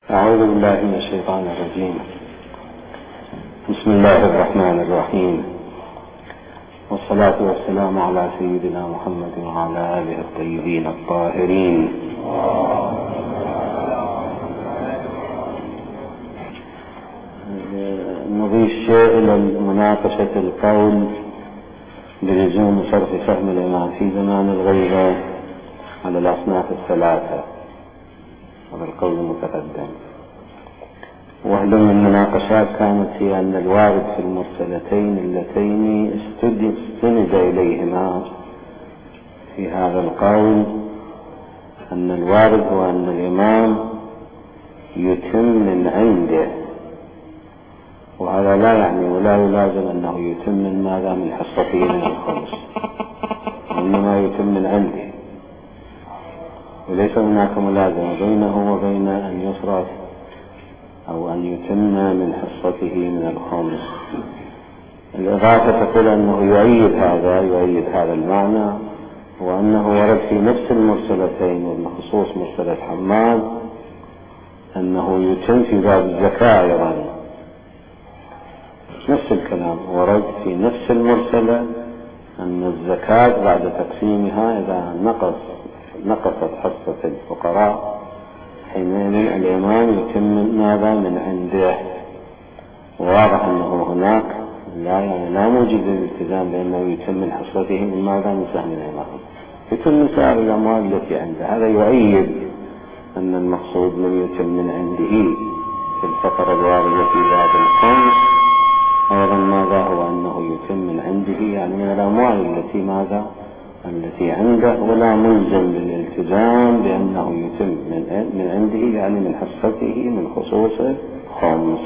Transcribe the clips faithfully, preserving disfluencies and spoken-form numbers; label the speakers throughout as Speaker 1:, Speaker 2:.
Speaker 1: أعوذ بالله من الشيطان الرجيم. بسم الله الرحمن الرحيم، والصلاة والسلام على سيدنا محمد وعلى آله الطيبين الطاهرين. نضيف شيء إلى مناقشة القول بلزوم صرف فهم الإمام في زمان الغيبة على الأصناف الثلاثة. هذا القول المتقدم، واحدة من المناقشات كانت هي أن الوارد في المرسلتين اللتين استند إليهما في هذا القول أن الوارد هو أن الإمام يتم من عنده، وهذا لا يعني ولا يلازم أنه يتم من ماذا من حصته من الخمس، وإنما يتم من عنده، وليس هناك ملازمة بينه وبين أن يصرف أو أن يتم من حصته من الخمس. الإضافة تقول أنه يؤيد هذا يؤيد هذا المعنى، وأنه ورد في نفس المرسلتين، وبخصوص مرسلة حماد أنه يتم في باب الزكاة أيضا. نفس الكلام ورد في نفس المرسلة أن الزكاة بعد تقسيمها إذا نقص نقصت حصة الفقراء حينئذ الإمام يتم ماذا من عنده. وواضح أنه هناك لا يعني لا موجب للالتزام بأنه يتم من حصته من ماذا من سهم الإمام، يتم من سائر الأموال التي عنده. هذا يؤيد أن المقصود لم يتم من عنده في الفقرة الواردة في باب الخمس أيضا ماذا هو أنه يتم من عنده، يعني من الأموال التي ماذا التي عنده، ولا ملزم للالتزام بأنه يتم من من عنده يعني من حصته من خصوص خمس.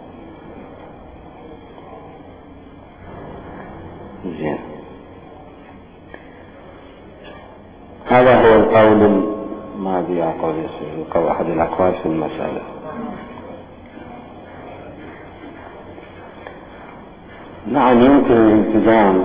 Speaker 1: زين، هذا هو القول الماضي قول يسير أحد الأقوال في المسألة. نعم، يمكن الالتزام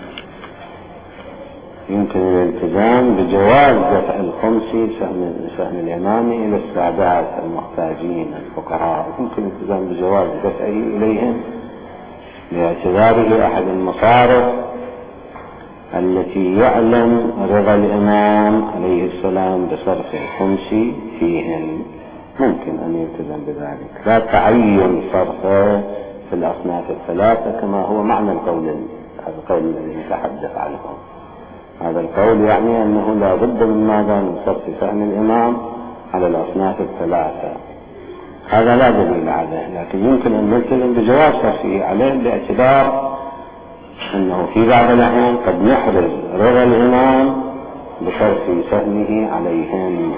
Speaker 1: يمكن الالتزام بجواز دفع الخمس سهم سهم الإمام إلى السادات المحتاجين الفقراء، يمكن الالتزام بجواز دفعه إليهم باعتباره أحد المصارف التي يعلم رضا الإمام عليه السلام بصرف الخمس فيهن، ممكن أن يلتزم بذلك، لا تعين صرفه في الأصناف الثلاثة كما هو معنى القول هذا القول الذي نتحدث عنه. هذا القول يعني أنه لا بد من ماذا من صرف فهم الإمام على الأصناف الثلاثة، هذا لا دليل عليه، لكن يمكن أن نلتزم بجواز صرفه عليه باعتبار أنه في بعض الأحيان قد نحرز رضا الإمام بصرف سهمه عليهم،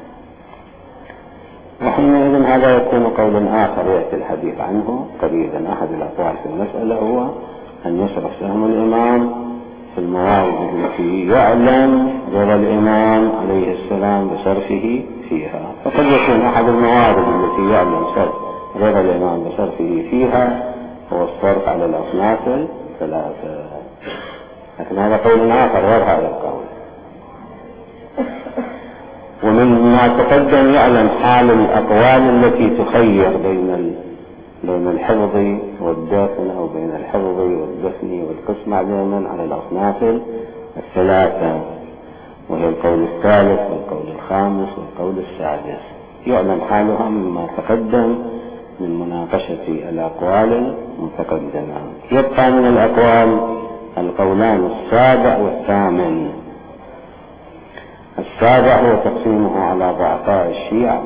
Speaker 1: وحينئذ هذا يكون قولا آخر يأتي الحديث عنه قريبا. أحد الأقوال في المسألة هو أن يصرف سهم الإمام في الموارد التي يعلم رضا الإمام عليه السلام بصرفه فيها، فقد يكون أحد الموارد التي يعلم صرف رضا الإمام بصرفه فيها هو الصرف على الأصناف الثلاثة، لكن هذا قول آخر غير هذا القول. ومن ما تقدم يعلم حال الأقوال التي تخير بين بين الحفظ والدفن أو بين الحفظ والدفن والقسم عدما على الأصناف الثلاثة، وهي القول الثالث والقول الخامس والقول السادس، يعلم حالها مما تقدم من مناقشة الأقوال المتقدمة. يبقى من الأقوال القولان السابع والثامن. السابع هو تقسيمه على ضعفاء الشيعة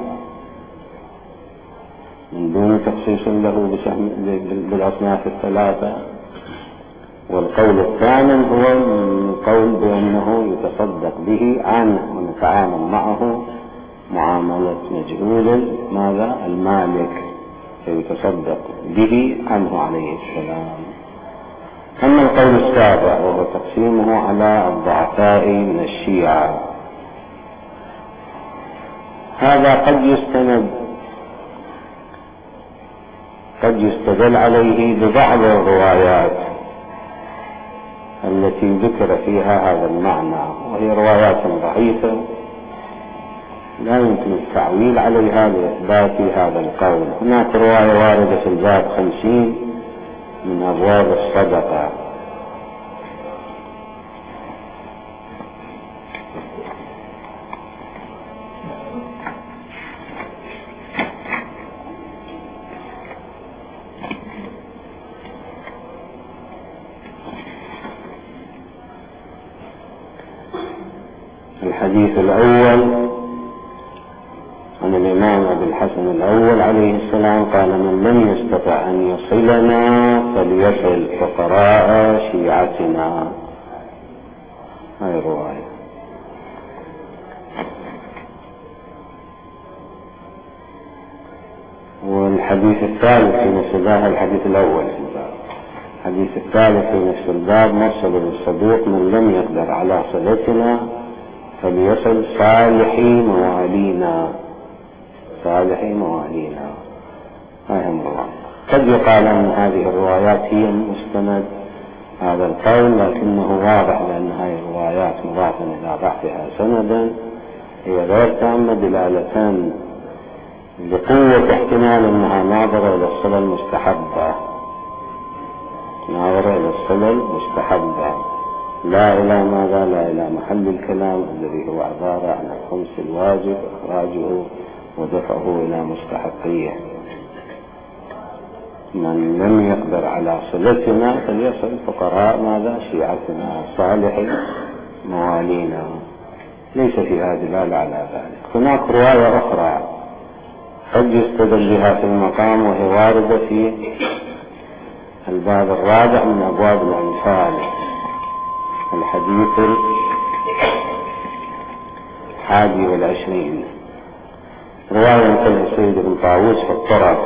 Speaker 1: من دون تخصيص له بالأصناف الثلاثة، والقول الثامن هو القول بأنه يتصدق به عنه ونتعامل معه معاملة مجهول ماذا المالك، فيتصدق به عنه عليه السلام. أما القول السابع وهو تقسيمه على الضعفاء من الشيعة، هذا قد يستند قد يستدل عليه ببعض الروايات التي ذكر فيها هذا المعنى، وهي روايات ضعيفة لا يمكن التعويل عليها لإثبات هذا القول. هناك رواية واردة في الباب خمسين من أبواب الصدقة. الحديث الأول عن الإمام أبي الحسن الأول عليه السلام قال: من لم يستطع أن يصلنا فليصل فقراء شيعتنا. هاي الرواية. والحديث الثالث في نفس الباب، الحديث الأول في الباب، الحديث الثالث في نفس الباب: مرسل الصدوق: من لم يقدر على صلتنا فليصل صالحي موالينا. صالحي موالينا. هاي هم الرواية. قد يقال أن هذه الروايات هي مستند هذا القول، لكنه واضح لأن هذه الروايات مضافة إلى بحثها سندا هي غير تامة دلالة لقوة احتمال أنها ناظرة إلى الصلة المستحبة، ناظرة إلى الصلة المستحبة، لا إلى ماذا؟ لا إلى محل الكلام الذي هو عبارة عن الخمس الواجب إخراجه ودفعه إلى مستحقيه. من لم يقدر على صلتنا فليصل فقراء ماذا؟ شيعتنا صالحي موالينا. ليس فيها دلالة على ذلك. هناك رواية أخرى قد يستدل بها في المقام وهي واردة في الباب الرابع من أبواب الأنفال، الحديث الحادي والعشرين. رواية مثل السيد بن طاووس في الطرف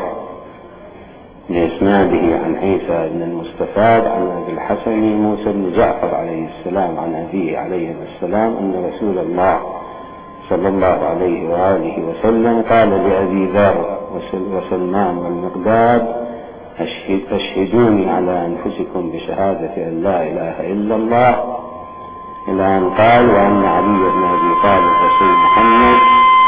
Speaker 1: بإسناده عن عيسى بن المستفاد عن أبي الحسن موسى بن جعفر عليه السلام عن أبيه عليه السلام أن رسول الله صلى الله عليه وآله وسلم قال لأبي ذر وسلمان والمقداد: أشهد أشهدوني على أنفسكم بشهادة أن لا إله إلا الله، إلى أن قال: وأن علي بن أبي طالب رسول محمد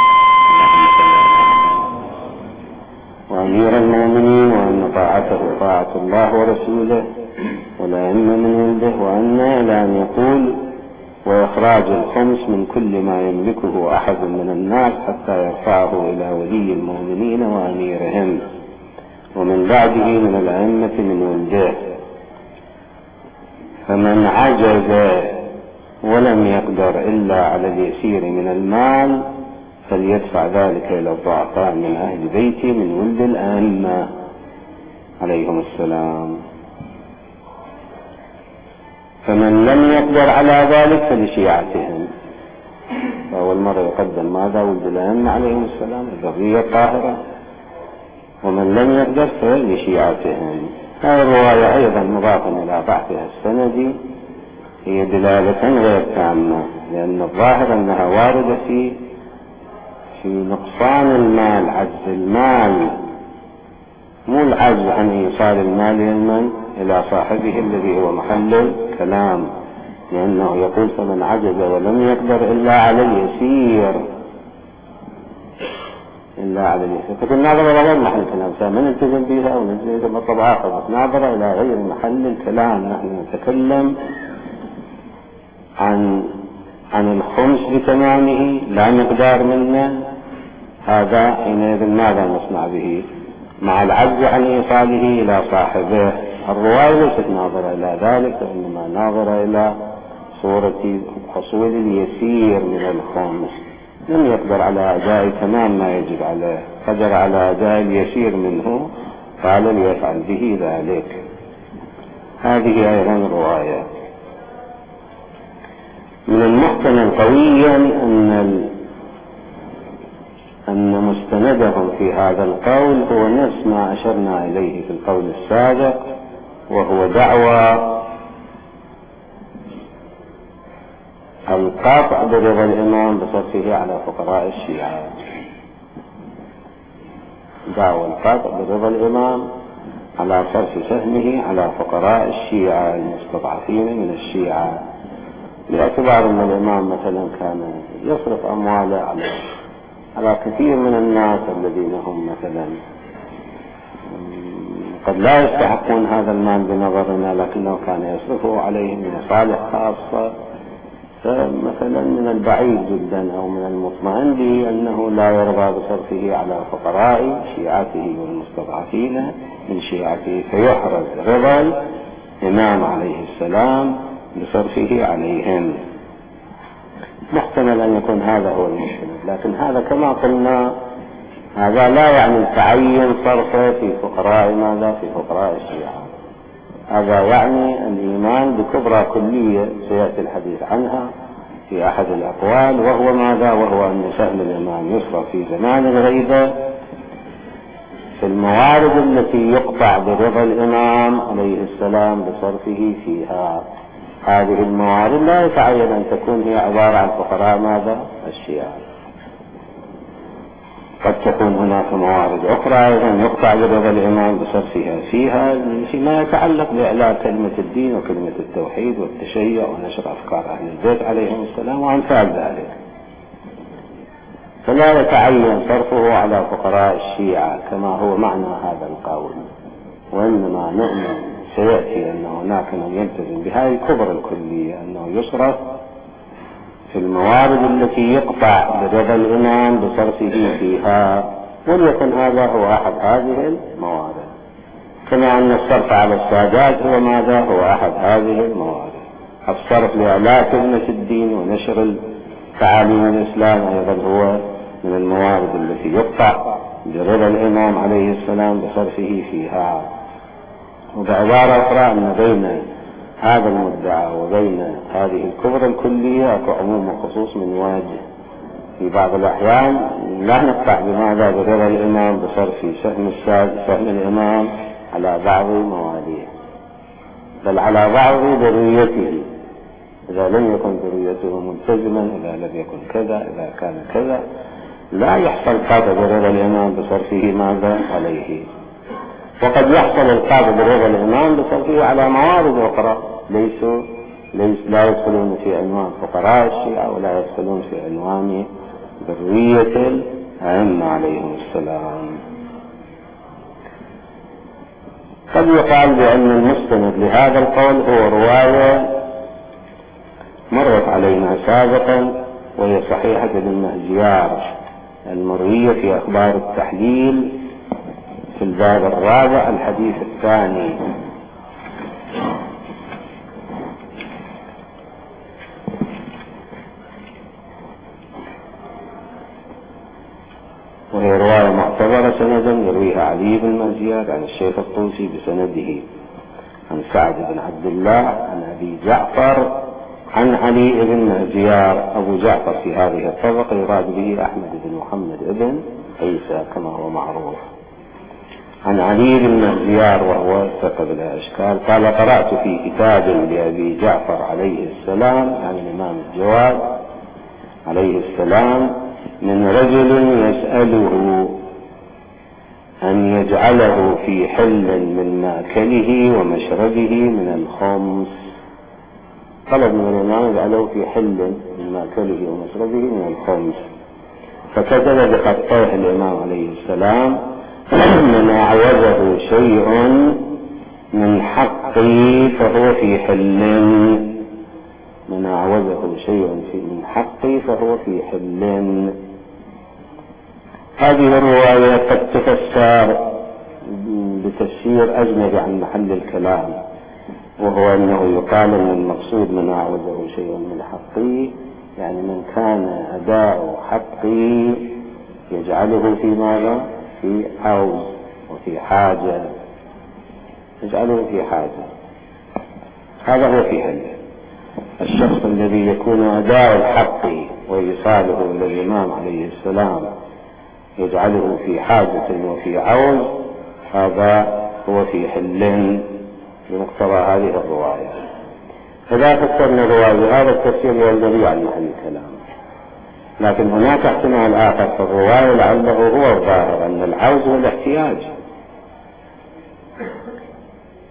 Speaker 1: وأمير المؤمنين، وأن طاعته طاعة الله ورسوله والأئمة من عنده، وأن إلى أن يقول: وإخراج الخمس من كل ما يملكه أحد من الناس حتى يرفعه إلى ولي المؤمنين وأميرهم ومن بعده من الأئمة من ولده. فمن عجز ولم يقدر إلا على اليسير من المال فليدفع ذلك إلى الضعفاء من أهل بيتي من ولد الأئمة عليهم السلام. فمن لم يقدر على ذلك فلشيعتهم. فأول مرة يقدم ماذا؟ ولد الأئمة عليهم السلام، الذرية الطاهرة. ومن لم يقدر فلشيعتهم. هذه الرواية أيضا مضافة إلى بحثها السندي هي دلالة غير تامة، لأن الظاهر أنها واردة في في نقصان المال، عجز المال، مو العجز عن إيصال المال لمن؟ إلى صاحبه الذي هو محل الكلام، لأنه يقول: فمن عجز ولم يقدر إلا على اليسير، إلا على اليسير. فكل ناظرة إلى غير محل الكلام، فمن التزم بها أو نزل مطلب آخر، بس ناظرة إلى غير محل الكلام. نحن نتكلم عن عن الخمس بتمامه لا مقدار منه، هذا حينئذ ماذا نصنع به؟ مع العجز عن إيصاله إلى صاحبه. الرواية ليست ناظرة إلى ذلك، وإنما ناظرة إلى صورة حصول اليسير من الخمس. لم يقدر على أداء تمام ما يجب عليه، قدر على أداء اليسير منه، قال ليفعل به ذلك. هذه أيضا رواية. من المحتمل قويا أن أن مستندهم في هذا القول هو نفس ما أشرنا إليه في القول السابق، وهو دعوى القاطع برضا الإمام بصرفه على فقراء الشيعة. دعوى القاطع برضا الإمام على صرف سهمه على فقراء الشيعة المستضعفين من الشيعة، باعتبار أن الإمام مثلا كان يصرف أمواله على على كثير من الناس الذين هم مثلا قد لا يستحقون هذا المال بنظرنا، لكنه كان يصرفه عليهم لمصالح خاصة، فمثلا من البعيد جدا أو من المطمئن به أنه لا يرضى بصرفه على فقراء شيعته والمستضعفين من شيعته، فيحرز رضا الإمام عليه السلام بصرفه عليهم. محتمل أن يكون هذا هو المشكلة، لكن هذا كما قلنا هذا لا يعني تعين صرفه في فقراء ماذا؟ في فقراء الشيعة. هذا يعني الإيمان بكبرى كلية سيأتي الحديث عنها في أحد الأقوال، وهو ماذا؟ وهو أن سهم الإمام يصرف في زمان الغيبة في الموارد التي يقطع برضا الإمام عليه السلام بصرفه فيها. هذه الموارد لا يتعين أن تكون هي عبارة عن فقراء ماذا؟ الشيعة. قد تكون هناك موارد أخرى أيضا يقطع برضا الإمام بصرفها فيها فيما يتعلق بإعلاء كلمة الدين وكلمة التوحيد والتشيع ونشر أفكار أهل البيت عليهم السلام وأمثال ذلك. فلا يتعين صرفه على فقراء الشيعة كما هو معنى هذا القول، وإنما نؤمن سيأتي أن هناك من يلتزم بهذه الكبرى الكلية أنه يصرف في الموارد التي يقطع برضا الإمام بصرفه فيها، وليكن هذا هو أحد هذه الموارد، كما أن الصرف على السادات هو ماذا؟ هو أحد هذه الموارد. الصرف لإعلاء كلمة الدين ونشر تعاليم الإسلام أيضا هو من الموارد التي يقطع برضا الإمام عليه السلام بصرفه فيها. وبعبارة أخرى أن بين هذا المدعى وبين هذه الكبرى الكلية أكو عموم وخصوص من واجه. في بعض الأحيان لا نقطع بماذا؟ برضا الإمام بصرف سهم الساد سهم الإمام على بعض مواليه، بل على بعض ذريته، إذا لم يكن ذريته ملتزما، إذا لم يكن كذا، إذا كان كذا، لا يحصل قاطع برضا الإمام بصرفه ماذا؟ عليه. وقد يحصل القاطع برضا الإمام بصرفه على موارد أخرى ليسوا ليس لا يدخلون في عنوان فقراء الشيعة ولا يدخلون في عنوان ذرية الأئمة عليهم السلام. قد يقال بأن المستند لهذا القول هو رواية مرت علينا سابقا، وهي صحيحة ابن مهجيار المروية في أخبار التحليل في الباب الرابع الحديث الثاني. وهي رواية معتبرة سندا يرويها علي بن مهجيار عن الشيخ الطوسي بسنده عن سعد بن عبد الله عن أبي جعفر عن علي بن مهجيار. أبو جعفر في هذه الطبقة يراد به أحمد بن محمد بن عيسى كما هو معروف. عن علي بن مهجيار وهو ثقة بلا إشكال قال: قرأت في كتاب لأبي جعفر عليه السلام يعني الإمام الجواد عليه السلام من رجل يسأله أن يجعله في حل من ماكله ومشربه من الخمس. طلب من الإمام يجعله في حل من ماكله ومشربه من الخمس، فكتب بخطيه الإمام عليه السلام: من أعوزه شيء من حقي فهو في حل. من أعوزه شيء من حقي فهو في حل. هذه الرواية قد تفسر بتفسير أجنبي عن محل الكلام، وهو أنه يقال أن المقصود من أعوزه شيء من حقي يعني من كان أداء حقي يجعله في ماذا؟ في عوز وفي حاجة، يجعله في حاجة، هذا هو في حل. الشخص الذي يكون أداء الحق وإيصاله إلى الإمام عليه السلام يجعله في حاجة وفي عوز، هذا هو في حل بمقتضى هذه الرواية. إذا فسرنا الرواية هذا التفسير ينبغي عن محل الكلام، لكن هناك احتمال آخر في الرواية لعله هو الظاهر أن العوز هو الاحتياج.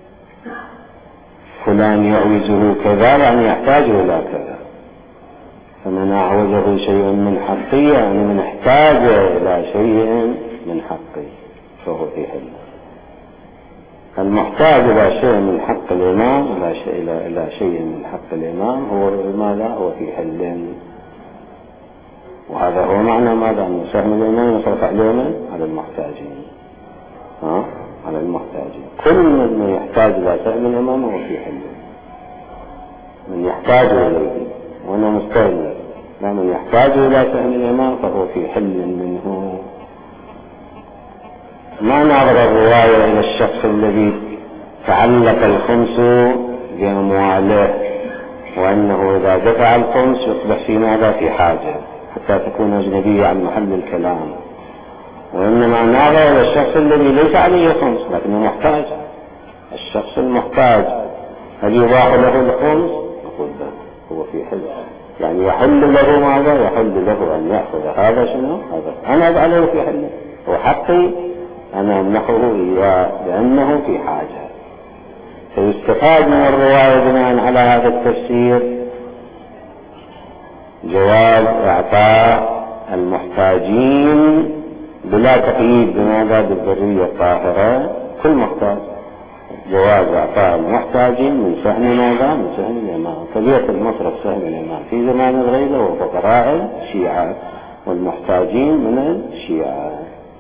Speaker 1: فلان يعوزه كذا يعني يحتاج إلى كذا، فمن أعوزه شيء من حقه يعني من احتاج إلى شيء من حقه فهو في حل. المحتاج إلى شيء من حق الإمام إلى شيء, إلى, إلى شيء من حق الإمام هو ماذا؟ هو في حل. وهذا هو معنى ماذا؟ أن سهم الإمام يصرف علينا على المحتاجين، ها؟ على المحتاجين. كل من يحتاج إلى سهم الإمام هو في حل، من يحتاج إليه وأنا مستغني، لا من يحتاج إلى سهم الإمام فهو في حل منه. ما نظر الرواية إلى الشخص الذي تعلق الخمس بأمواله وأنه إذا دفع الخمس يصبح في ماذا؟ في حاجة حتى تكون أجنبية عن محل الكلام، وإنما نظر إلى الشخص الذي ليس عليه خمس لكنه محتاج. الشخص المحتاج هل يباح له الخمس؟ نقول لا، هو في حل، يعني يحل له ماذا؟ يحل له أن يأخذ هذا شنو؟ هذا أنا أجعله في حل، هو حقي أنا أمنحه إياه لأنه في حاجة. فيستفاد من الرواية بناء على هذا التفسير جواز إعطاء المحتاجين بلا تقييد بماذا؟ بالذرية الطاهرة، كل محتاج جواز إعطاء المحتاجين من سهم ماذا؟ من سهم الإمام. فليكن مصرف سهم الإمام في زمان الغيبة وفقراء الشيعة والمحتاجين من الشيعة،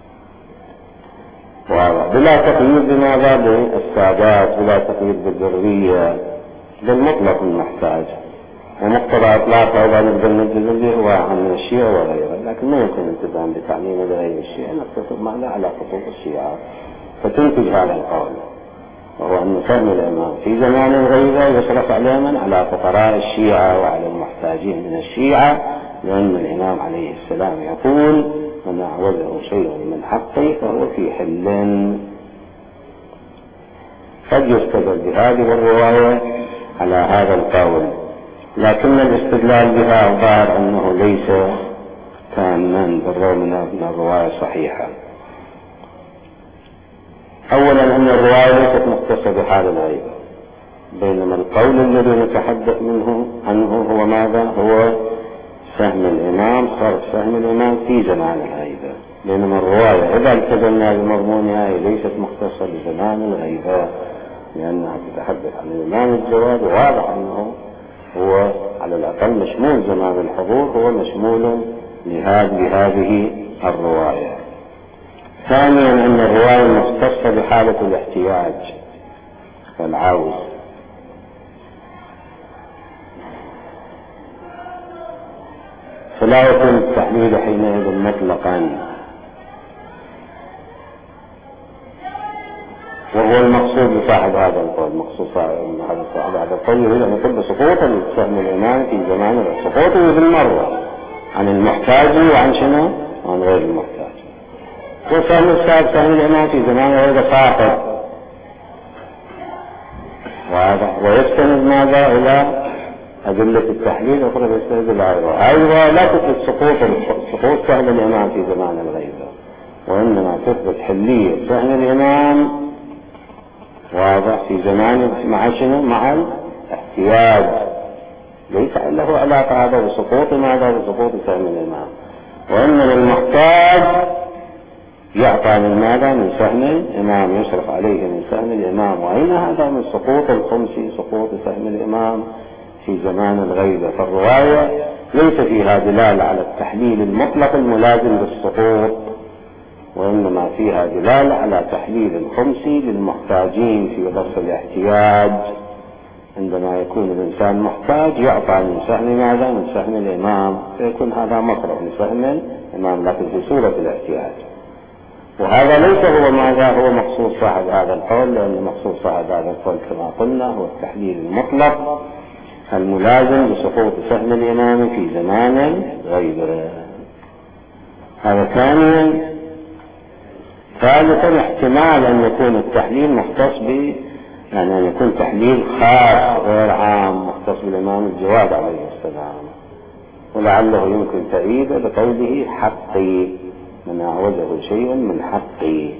Speaker 1: بلا تقييد بماذا؟ بالسادات، بلا تقييد بالذرية، بالمطلق المحتاج. ومقتضى إطلاقه إذا نقدر نجزم به هو عن الشيعة وغيره، لكن ما يمكن التزام بتعميم غير الشيعة، نقتصر معنا على خطوط الشيعة. فتنتج هذا القول وهو أن سهم الإمام في زمان الغيبة يصرف علينا على فقراء الشيعة وعلى المحتاجين من الشيعة، لأن الإمام عليه السلام يقول من أعوزه شيء من حقه فهو في حل. قد يستدل بهذه الرواية على هذا القول، لكن الاستدلال بها ظاهر أنه ليس تاما بالرغم من الرواية صحيحة. أولا أن الرواية ليست مختصة بحال الغيبة، بينما القول الذي نتحدث منه عنه هو ماذا؟ هو سهم الإمام، صرف سهم الإمام في زمان الغيبة، بينما الرواية إذا التزمنا بمضمونها هي ليست مختصة بزمان الغيبة لأنها تتحدث عن الإمام الجواد، وواضح أنه هو على الأقل مشمول زمان الحضور، هو مشمول لهذه الرواية. ثانيا أن الرواية مختصة بحالة الاحتياج والعوز، فلا يكون التحليل حينئذ مطلقا، وهو المقصود بصاحب هذا القول. مقصود صاحب هذا القول يريد أن يقول بسقوط سهم الإمام في زمان سقوطه بالمرة عن المحتاج وعن شنو؟ وعن غير المحتاج. وسهم السابق سهم الإمام في زمان غير ساقط، واضح. ويستند ماذا؟ إلى أدلة التحليل أخرى يستند إلى غيرها. أيضا لا تثبت سقوط سقوط سهم الإمام في زمان الغيبة، وإنما تثبت حلية سهم الإمام واضح في زمان مع شنو؟ مع الاحتياج، ليس له علاقة هذا بسقوط ماذا؟ بسقوط سهم الإمام، وإنما المحتاج يعطى من ماذا؟ من سهم الإمام، يصرف عليه من سهم الإمام. وأين هذا من سقوط الخمس؟ سقوط سهم الإمام في زمان الغيبة. فالرواية ليس فيها دلالة على التحليل المطلق الملازم للسقوط، وإنما فيها دلالة على تحليل الخمس للمحتاجين في ظرف الاحتياج. عندما يكون الإنسان محتاج يعطى من سهم ماذا؟ من سهم الإمام، فيكون هذا مصرف لسهم الإمام لكن في صورة الاحتياج. وهذا ليس هو ماذا؟ هو مقصود صاحب هذا القول، لأن مقصود صاحب هذا القول كما قلنا هو التحليل المطلق الملازم لسقوط سهم الإمام في زمان الغيبة. هذا ثانيا. ثالثا احتمال أن يكون التحليل مختص ب يعني أن يكون تحليل خاص غير عام مختص بالإمام الجواد عليه السلام، ولعله يمكن تأييده بقوله حقي من أعوزه شيء من حقي،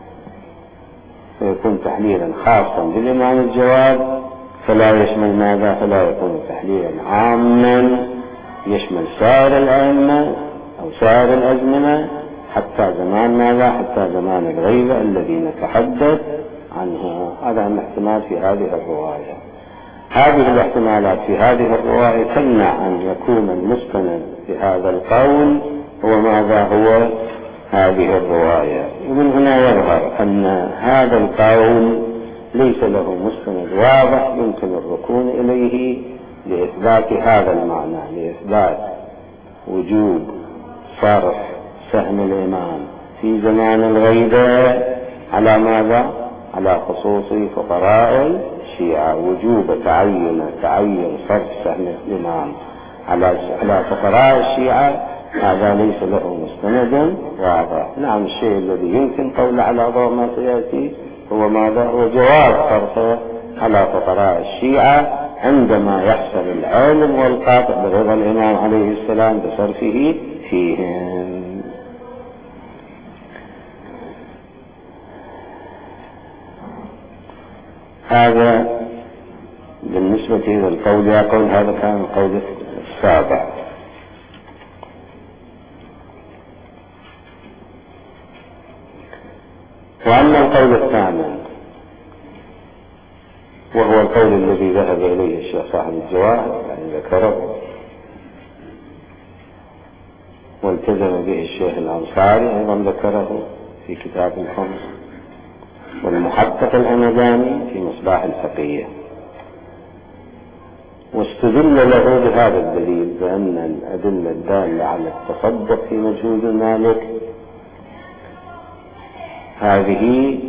Speaker 1: فيكون تحليلا خاصا بالإمام الجواد فلا يشمل ماذا؟ فلا يكون تحليلا عاما يشمل سائر الأئمة أو سائر الأزمنة حتى زمان ماذا؟ حتى زمان الغيبة الذي نتحدث عنه. هذا الاحتمال في هذه الرواية. هذه الاحتمالات في هذه الرواية تمنع أن يكون المستند في هذا القول هو ماذا؟ هو هذه الرواية. ومن هنا يظهر أن هذا القول ليس له مستند واضح يمكن الركون إليه لإثبات هذا المعنى، لإثبات وجوب صرف سهم الإمام في زمان الغيبة على ماذا؟ على خصوص فقراء الشيعة، وجوب تعين تعين صرف سهم الإمام على على فقراء الشيعة، هذا ليس له مستند واضح. نعم، الشيء الذي يمكن قول على ضوء ما سيأتي هو ماذا؟ هو جواز صرفه على فقراء الشيعة عندما يحصل العلم والقاطع برضا الإمام عليه السلام بصرفه فيهم. هذا بالنسبة إلى القول. يقول هذا كان القول السابع. وأما القول الثامن وهو القول الذي ذهب إليه الشيخ صاحب الجواهر يعني ذكره والتزم به الشيخ الأنصاري أيضا ذكره في كتاب الخمس، والمحقق الهمداني في مصباح الفقيه، واستدل له بهذا الدليل بأن الأدلة الدالة على التصدق في مجهود المالك هذه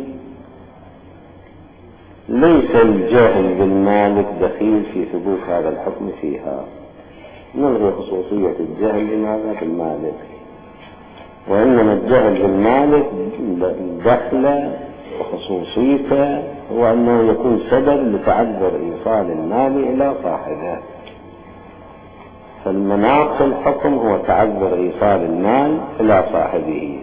Speaker 1: ليس الجهل بالمالك دخيل في ثبوت هذا الحكم فيها. نلغي خصوصية الجهل بماذا؟ بالمالك، وإنما الجهل بالمالك دخل وخصوصيته هو أنه يكون سبب لتعذر إيصال المال إلى صاحبه. فالمناط في الحكم هو تعذر إيصال المال إلى صاحبه.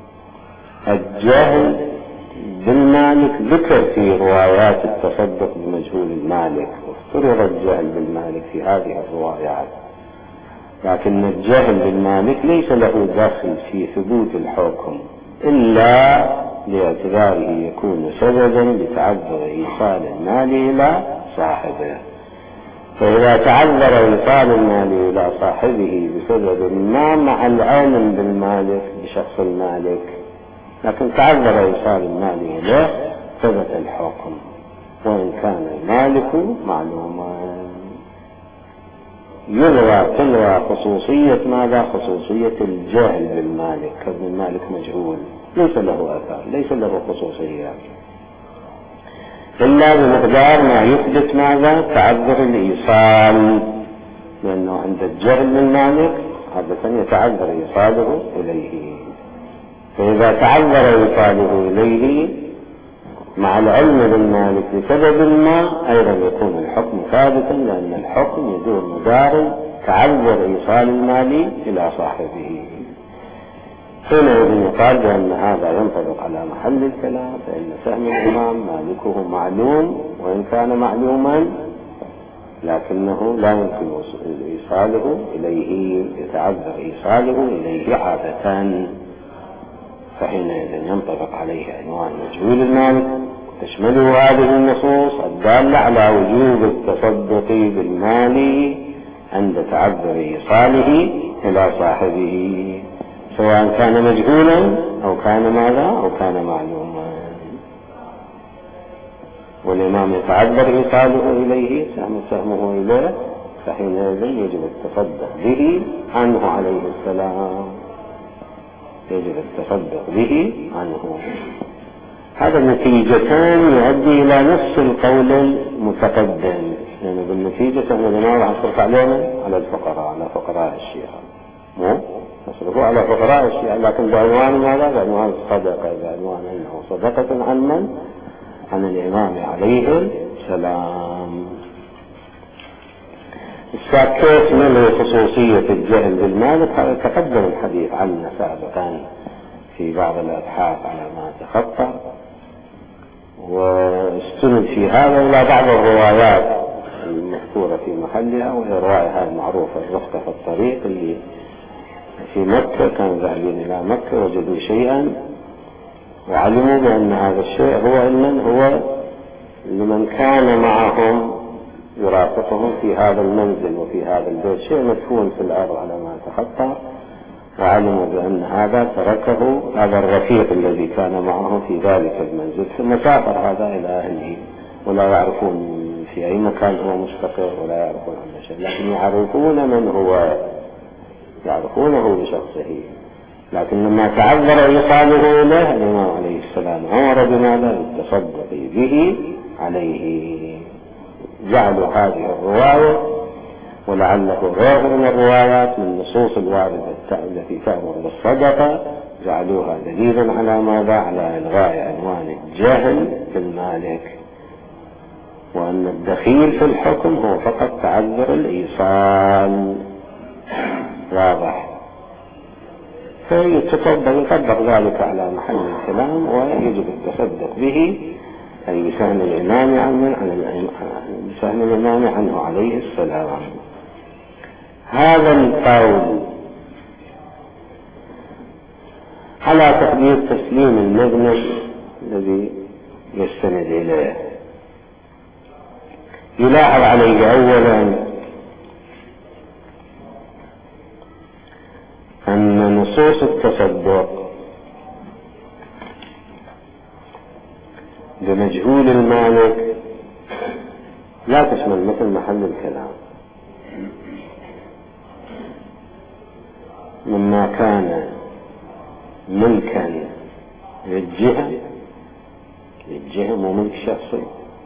Speaker 1: الجهل بالمالك ذكر في روايات التصدق بمجهول المالك، وافترض الجهل بالمالك في هذه الروايات، لكن الجهل بالمالك ليس له دخل في ثبوت الحكم إلا لاعتباره يكون سببا لتعذر إيصال المال إلى صاحبه. فإذا تعذر إيصال المال إلى صاحبه بسبب ما مع العلم بالمالك بشخص المالك، لكن تعذر إيصال المال إليه، ثبت الحكم وإن كان المالك معلوما. يلغى تلغى خصوصية ماذا؟ خصوصية الجهل بالمالك، كون المالك مجهول ليس له أثر، ليس له خصوصية إلا بمقدار ما يثبت ماذا؟ تعذر الإيصال، لأنه عند الجهل بالمالك عادة يتعذر إيصاله إليه. فإذا تعذر إيصاله إليه مع العلم بالمالك بسبب ما أيضا يكون الحكم ثابتا، لأن الحكم يدور مدار تعذر إيصال المال إلى صاحبه. حينئذ يقال بأن هذا ينطبق على محل الكلام، فإن سهم الإمام مالكه معلوم وإن كان معلوما، لكنه لا يمكن إيصاله إليه، يتعذر إيصاله إليه عادة، فحينئذ ينطبق عليه عنوان مجهول المالك، تشمله هذه النصوص الدالة على وجوب التصدق بالمال عند تعذر إيصاله إلى صاحبه، سواء كان مجهولا أو كان ماذا؟ أو كان معلوما. والإمام يتعذر إيصاله إليه، سهم سهمه إليه، فحينئذ يجب التصدق به عنه عليه السلام، يجب التصدق به عنه. هذا النتيجتان يؤدي إلى نفس القول المتقدم، لأن يعني بالنتيجة سهم الإمام راح يصرف علينا على الفقراء، على فقراء الشيعة، مو يصرفوا على فقراء الشيعة، لكن بعنوان ماذا؟ بعنوان الصدقة، بعنوان أنه صدقة عن من؟ عن الإمام عليه السلام. كيف نلغي خصوصية الجهل بالمالك؟ هذا تقدم الحديث عنه سابقا في بعض الأبحاث على ما تخطى، واستند في هذا إلى بعض الروايات المذكورة في محلها، وهي الرائحة المعروفة الرفقة في الطريق اللي في مكة كانوا ذاهبين إلى مكة وجدوا شيئا وعلموا بأن هذا الشيء هو لمن هو لمن كان معهم يرافقهم في هذا المنزل وفي هذا البيت، شيء مدفون في الأرض على ما تخطى، وعلموا بأن هذا تركه هذا الرفيق الذي كان معه في ذلك المنزل، ثم سافر هذا إلى أهله ولا يعرفون في أي مكان هو مستقر ولا يعرفون عنه شيء، لكن يعرفون من هو، يعرفونه بشخصه. لكن لما تعذر إيصاله إليه الإمام عليه السلام أمر بماذا؟ بالتصدق به عليه. جعلوا هذه الرواية ولعله غير من الروايات من نصوص الواردة التي تأمر بالصدقة، جعلوها دليلا على ماذا؟ على إلغاء عنوان الجهل بالمالك، وأن الدخيل في الحكم هو فقط تعذر الإيصال. واضح؟ فيتطبق يطبق ذلك على محل الكلام، ويجب التصدق به أي بسهم الإمام عنه عن بسهم الإمام عنه عليه السلام. هذا القول على تقدير تسليم المذنب الذي يستند إليه. يلاحظ عليه أولا أن نصوص التصدق بمجهول المالك لا تشمل مثل محل الكلام، مما كان ملكا للجهة للجهة مو ملك شخصي،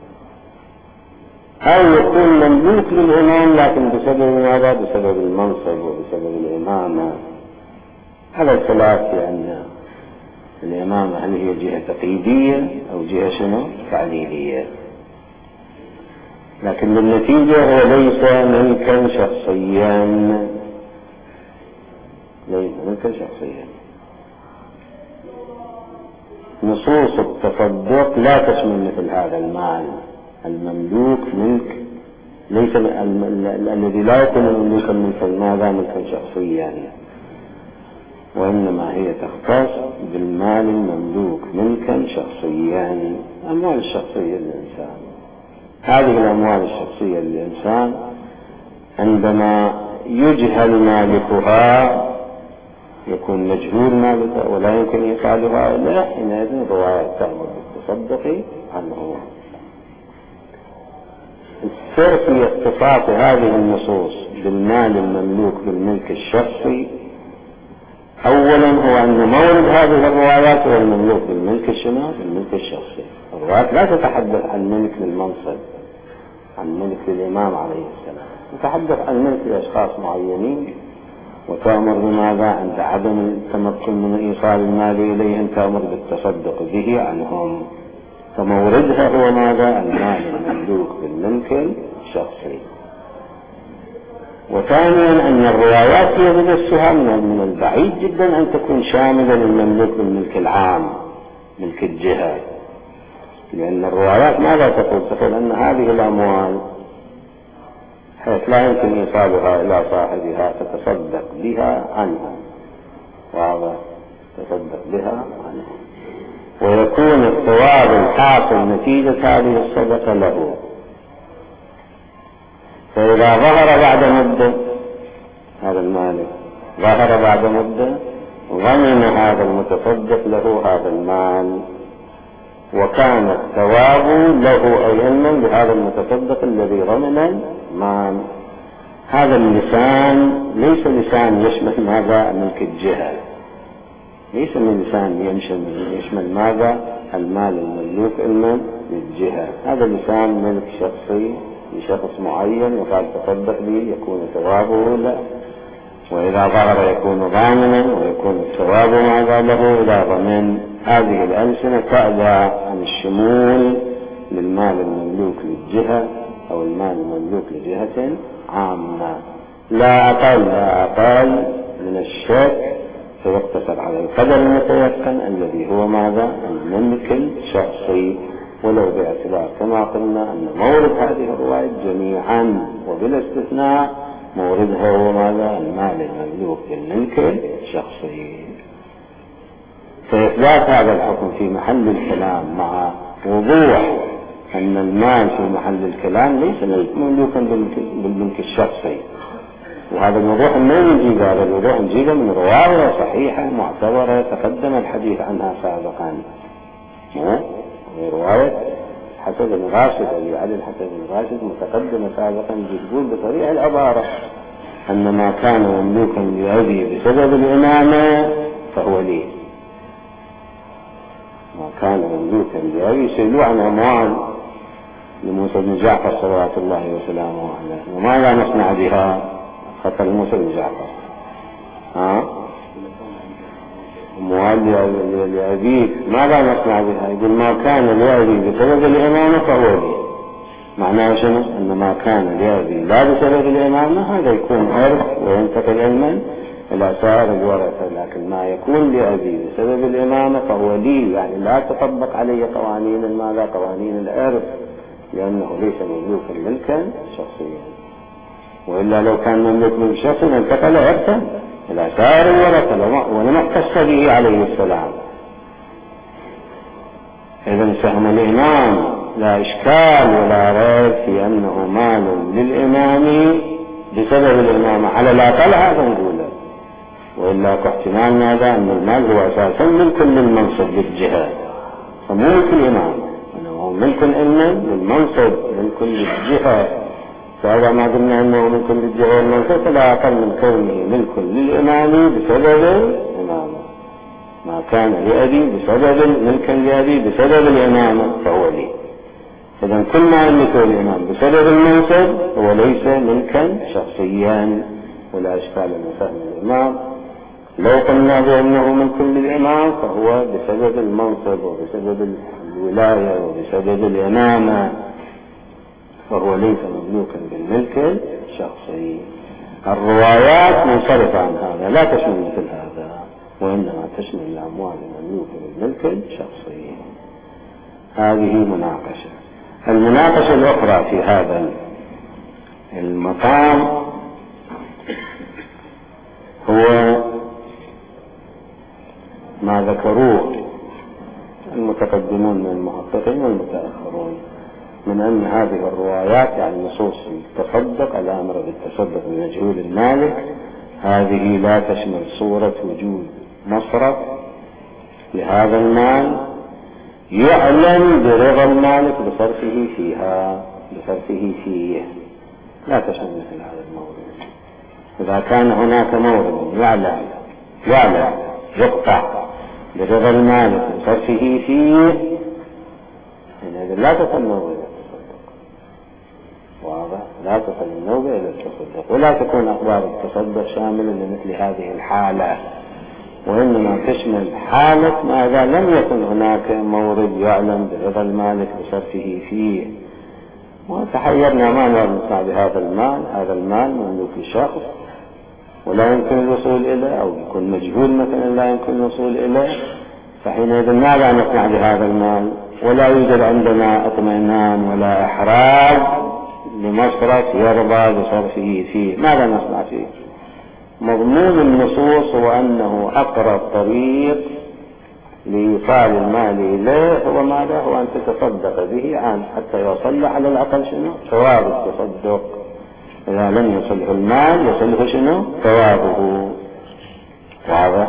Speaker 1: أو يكون مملوك للإمام لكن بسبب ماذا؟ بسبب المنصب وبسبب الإمامة. هذا الخلاف لأن الإمامة هل هي جهة تقييدية أو جهة شنو؟ تعليلية، لكن بالنتيجة هو ليس ملكا شخصيا، ليس ملكا شخصيا. نصوص التصدق لا تشمل مثل هذا المال المملوك ملك، ليس الذي لا يكون مملوكا ملكا ماذا؟ ملكا شخصيا، وإنما هي تختص بالمال المملوك ملكا شخصيا، أموال الشخصية للإنسان. هذه الأموال الشخصية للإنسان عندما يجهل مالكها يكون مجهول مالكها ولا يمكن إيصالها إليه، حينئذ الرواية تأمر بالتصدق عنه. السر في اختصاص هذه النصوص بالمال المملوك بالملك الشخصي أولا هو أن مورد هذه الروايات هو المملوك بالملك الشنو؟ بالملك الشخصي. الروايات لا تتحدث عن ملك للمنصب، عن ملك للإمام عليه السلام، تتحدث عن ملك لأشخاص معينين، وتأمر بماذا؟ عند عدم التمكن من إيصال المال إليهم تأمر بالتصدق به عنهم، فموردها هو ماذا؟ المال المملوك بالملك الشخصي. وثانيا أن الروايات هي بنفسها من البعيد جدا أن تكون شاملة للمملوك بالملك العام ملك الجهة، لأن الروايات ماذا تقول؟ تقول أن هذه الأموال حيث لا يمكن إيصالها إلى صاحبها تتصدق بها عنه، واضح؟ تصدق بها عنه، ويكون الثواب الحاصل نتيجة هذه الصدقة له. فإذا ظهر بعد مدة هذا المالك ظهر بعد مدة ضمن هذا المتصدق له هذا المال، وكان الثواب له أيضا بهذا المتصدق الذي ضمن المال. هذا اللسان ليس لسان يشمل ماذا؟ ملك الجهة، ليس من لسان يشمل ماذا؟ المال المملوك المن للجهة. هذا لسان ملك شخصي لشخص معين وقال تصدق به يكون ثوابه له، وإذا ظهر يكون ضامنا ويكون الثواب ماذا له إلى ضمن. هذه الألسنة تأبى عن الشمول للمال المملوك للجهة أو المال المملوك لجهة عامة، لا أقل لا أقل من الشك، فيقتصر على القدر المتيقن الذي هو ماذا؟ الملك الشخصي. ولو باعتبار كما قلنا أن مورد هذه الرواية جميعا وبلا استثناء موردها هو ماذا؟ المال المملوك بالملك الشخصي. فإثبات هذا الحكم في محل الكلام مع وضوح أن المال في محل الكلام ليس مملوكا بالملك الشخصي، وهذا الوضوح ما نجيب، هذا الوضوح نجيبه من رواية صحيحة معتبرة تقدم الحديث عنها سابقا، رواية حسن بن راشد أبي علي الحسن بن راشد متقدمة سابقا، تقول بطريقة العبارة أن ما كان مملوكا لأبي بسبب الإمامة فهو لي، ما كان مملوكا لأبي يسألوا عن أموال لموسى بن جعفر صلوات الله وسلامه عليه، وماذا نصنع بها؟ خطر موسى بن جعفر ها أموال لأبيك ماذا نصنع بها؟ يقول ما كان لأبي بسبب الإمامة فهو لي. معناه شنو؟ أن ما كان لأبي لا بسبب الإمامة هذا يكون عرف وينتقل علما إلى سائر الورثة، لكن ما يكون لأبي بسبب الإمامة فهو لي، يعني لا تطبق علي قوانين ماذا؟ قوانين العرف، لأنه ليس مملوكا ملكا شخصيا، وإلا لو كان مملوك من شخص انتقل عرفا إلى سائر الورثة ولم اختص به عليه السلام. إذن سهم الإمام لا إشكال ولا ريب في أنه مال للإمام بسبب الإمامة على الأقل، هذا نقوله، وإلا احتمال ماذا؟ أن المال هو أساسا ملك للمنصب للجهة، فملك الإمام أنه ملك الإمام للمنصب ملك للجهة، فهذا ما قلنا أنه ملك للجهة والمنصب فلا أقل من كونه ملك للإمام بسبب الإمامة. ما كان لأبي بسبب ملكا لأبي بسبب الإمامة فهو لي. إذن كل ما يملكه الإمام بسبب المنصب هو ليس ملكا شخصيا، ولا إشكال من فهم الإمام. لو قلنا بأنه ملك للإمام فهو بسبب المنصب وبسبب الولاية وبسبب الإمامة، فهو ليس مملوكا بالملك الشخصي. الروايات منصرفة عن هذا، لا تشمل مثل هذا، وإنما تشمل الأموال المملوكة بالملك الشخصي. هذه مناقشة. المناقشة الأخرى في هذا المقام هو ما ذكروه المتقدمون من المحققين والمتأخرون من أن هذه الروايات يعني نصوص التصدق، الأمر بالتصدق بمجهول المالك، هذه لا تشمل صورة وجود مصرف لهذا المال يعلم برضا المالك بصرفه فيها بصرفه فيه، لا تشمل مثل هذا المورد. إذا كان هناك مورد يعلم يعلم يقطع برضا المالك بصرفه فيه، إذا لا تصل النوبة إلى التصدق، واضح؟ لا تصل النوبة إلى التصدق، ولا تكون أخبار التصدق شاملة لمثل هذه الحالة، وإنما تشمل حالة ماذا؟ لم يكن هناك مورد يعلم برضا المالك بصرفه فيه، وتحيرنا ما نصنع بهذا المال. هذا المال مملوك لشخص ولا يمكن الوصول إليه، أو يكون مجهول مثلا لا يمكن الوصول إليه، فحينئذ ماذا نصنع بهذا المال؟ ولا يوجد عندنا اطمئنان ولا إحراج لمصرف يرضى بصرفه فيه، ماذا نصنع فيه؟ مضمون النصوص هو أنه أقرب طريق لإيصال المال إليه هو ماذا؟ هو أن تتصدق به عنه حتى يوصل على الأقل شنو؟ ثواب التصدق. إذا لم يصله المال يصله شنو؟ ثوابه. واضح؟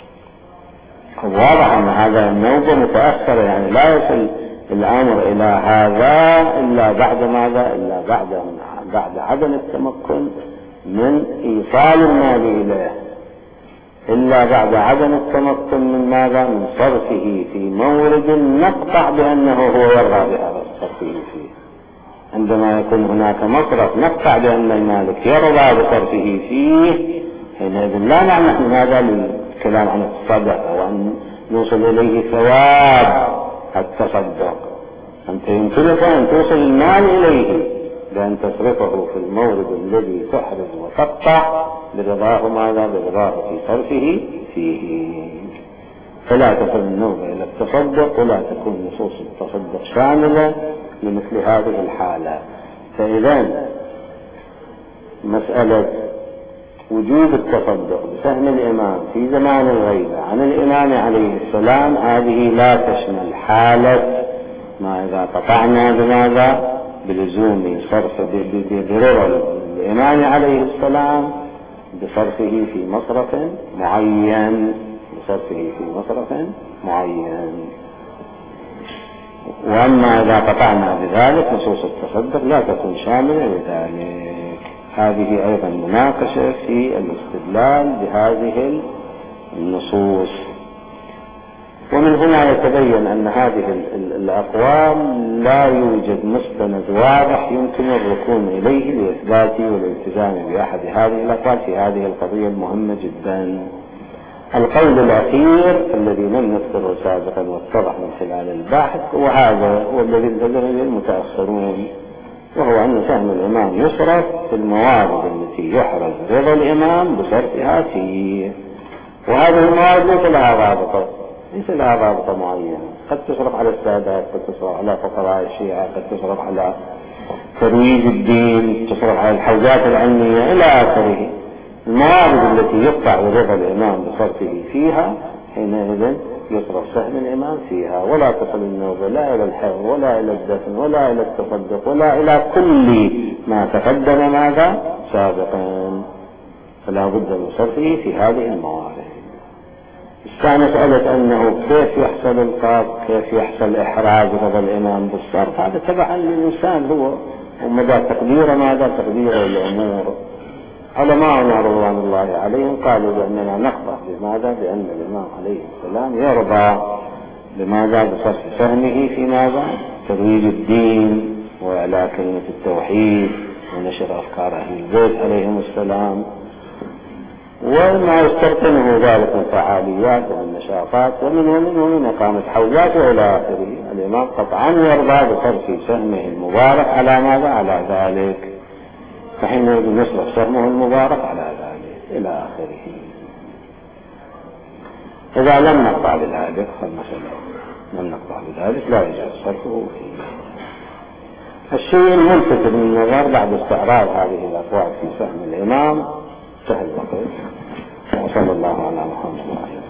Speaker 1: واضح أن هذا النوبة متأخرة، يعني لا يصل الأمر إلى هذا إلا بعد ماذا؟ إلا بعد بعد عدم التمكن من إيصال المال إليه، إلا بعد عدم التمكن من ماذا؟ من صرفه في مورد نقطع بأنه هو يرضى بهذا صرفه فيه. عندما يكون هناك مصرف نقطع بأن المالك يرضى بصرفه فيه، حينئذ لا نعمل هذا للكلام عن التصدق وأن نوصل إليه ثواب التصدق. أنت يمكنك أن توصل المال إليه بأن تصرفه في المورد الذي تحرز وتقطع برضاه ماذا؟ برضاه في صرفه فيه. فلا تصل النوبة إلى التصدق، ولا تكون نصوص التصدق شاملة لمثل هذه الحالة. فإذا مسألة وجوب التصدق بسهم الإمام في زمان الغيبة عن الإمام عليه السلام هذه لا تشمل حالة ما إذا قطعنا بماذا بلزوم صرف برضا الإمام عليه السلام بصرفه في مصرف معين بصرفه في مصرف معين. وأما إذا قطعنا بذلك نصوص التصدق لا تكون شاملة لذلك. هذه أيضا مناقشة في الاستدلال بهذه النصوص. ومن هنا يتبين أن هذه الأقوال لا يوجد مستند واضح يمكن الركون إليه لإثبات والالتزام بأحد هذه الأقوال في هذه القضية المهمة جدا. القول الأخير الذي لم نذكره سابقا واتضح من خلال البحث هو هذا، هو الذي التزم به المتأخرون، وهو أن سهم الإمام يصرف في الموارد التي يحرز رضا الإمام بصرفها فيه. وهذه الموارد ليس لها رابطة ليس لها رابطة معينة، قد تصرف على السادات، قد تصرف على فقراء الشيعة، قد تصرف على ترويج الدين، تصرف على الحوزات العلمية إلى آخره. الموارد التي يقطع رضا الإمام بصرفه فيها حينئذ يصرف سهم الإمام فيها، ولا تصل النوبة لا إلى الحفظ ولا إلى الدفن ولا إلى التصدق ولا إلى كل ما تقدم ماذا سابقا، فلا بد من صرفه في هذه الموارد. مسألة أنه كيف يحصل القاط، كيف يحصل إحراز رضا الإمام بالصرف، هذا تبعا للإنسان هو ومدى تقدير ماذا تقدير الأمور. علماء رضوان الله عليهم قالوا بأننا نقطع بماذا بأن الإمام عليه السلام يرضى بماذا بصرف سهمه في ماذا ترويج الدين وإعلاء كلمة التوحيد ونشر أفكار أهل البيت عليهم السلام، وما يستلزمه ذلك من فعاليات والنشاطات ومنه ومنه من إقامة حوزات وإلى آخره. الإمام قطعا يرضى بصرف سهمه المبارك على ماذا على ذلك، فحينئذ يصرف سهمه المبارك على ذلك إلى آخره. إذا لم نقطع بذلك فالمسألة لم نقطع بذلك لا يجوز صرفه فيه. الشيء الملفت للنظر بعد استعراض هذه الأقوال في سهم الإمام سهل بقيت. وصلى الله على محمد وعلى